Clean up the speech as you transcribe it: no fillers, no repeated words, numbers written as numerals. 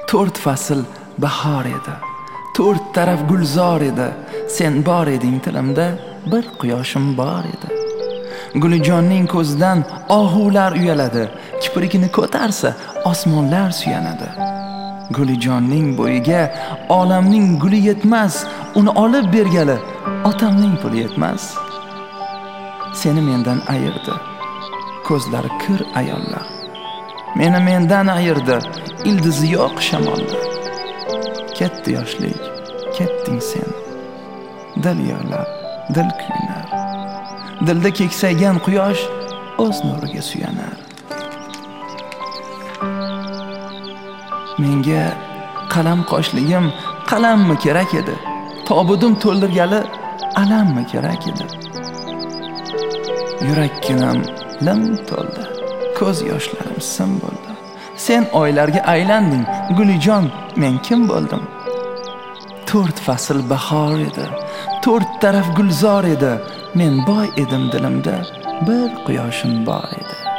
4 fasl bahor edi, 4 taraf gulzor edi. Sen bor eding tilimda, bir quyoshim bor edi. Gulijonning ko'zidan ohular uyaladi, kiprigini ko'tarsa osmonlar suyanadi. Gulijonning bo'yiga olamning guli yetmas, uni olib bergali otamning puli yetmas. Seni mendan ayirdi ko'zlari kir ayollar, meni mendan ayirdi ildizi yo'q shamollar. Ketdi yoshlik, ketding sen, dil yig'lar, dil kuyunar, dilda keksaygan quyosh o'z nuriga suyanar. Menga qalam qoshligim qalammi kerak edi, tobudim to'ldirgali alammi kerak edi. Yurakkinam lim to'ldi, ko'z yoshlarim sim bo'ldi. Sen oylarga aylanding, Gulijon, men kim bo'ldim? 4 fasl bahor edi, 4 taraf gulzor edi. Men boy edim dilimda, bir quyoshim bor edi.